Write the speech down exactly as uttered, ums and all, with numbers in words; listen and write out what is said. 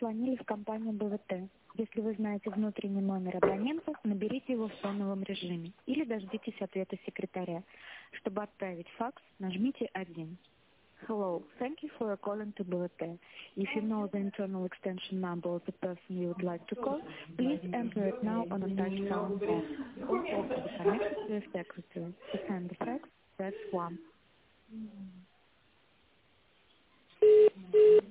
позвонили в компанию бэ вэ тэ. Если вы знаете внутренний номер абонента, наберите его в фоновом режиме или дождитесь ответа секретаря. Чтобы отправить факс, нажмите один. Hello, thank you for calling to бэ вэ тэ. If you know the internal extension number of the person you would like to call, please enter it now on a touch-tone phone. Or to be connected to a secretary. To send the fax, press one.